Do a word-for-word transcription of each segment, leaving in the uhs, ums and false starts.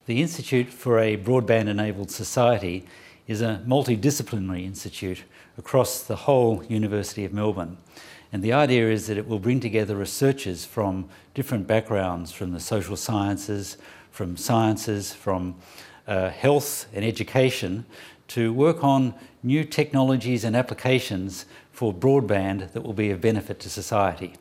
The Institute for a Broadband-Enabled Society is a multidisciplinary institute across the whole University of Melbourne. And the idea is that it will bring together researchers from different backgrounds, from the social sciences, from sciences, from uh, health and education, to work on new technologies and applications for broadband that will be of benefit to society.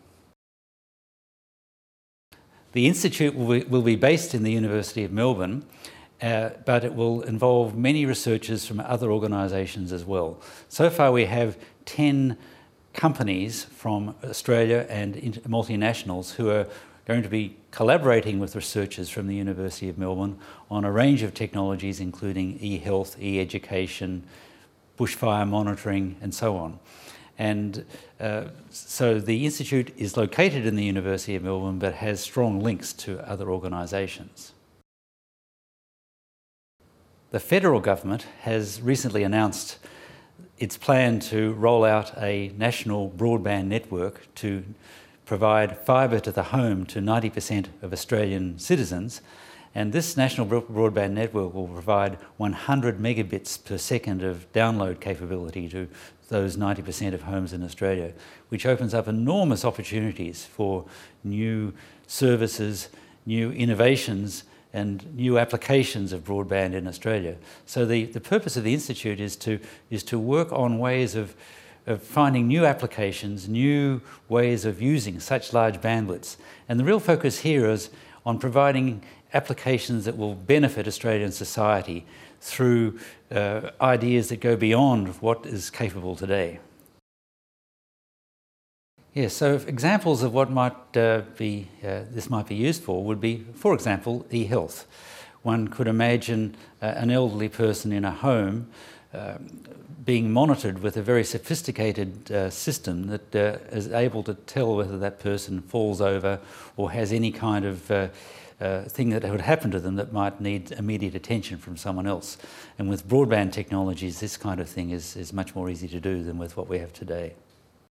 The Institute will be, will be based in the University of Melbourne, uh, but it will involve many researchers from other organisations as well. So far we have ten companies from Australia and multinationals who are going to be collaborating with researchers from the University of Melbourne on a range of technologies including e-health, e-education, bushfire monitoring and so on. And uh, so the Institute is located in the University of Melbourne but has strong links to other organisations. The federal government has recently announced its plan to roll out a national broadband network to provide fibre to the home to ninety percent of Australian citizens. And this national broadband network will provide one hundred megabits per second of download capability to those ninety percent of homes in Australia, which opens up enormous opportunities for new services, new innovations and new applications of broadband in Australia. So the, the purpose of the Institute is to, is to work on ways of, of finding new applications, new ways of using such large bandwidths. And the real focus here is on providing applications that will benefit Australian society through uh, ideas that go beyond what is capable today. Yes, so examples of what might uh, be, uh, this might be used for would be, for example, e-health. One could imagine uh, an elderly person in a home uh, being monitored with a very sophisticated uh, system that uh, is able to tell whether that person falls over or has any kind of uh, uh, thing that would happen to them that might need immediate attention from someone else. And with broadband technologies, this kind of thing is, is much more easy to do than with what we have today.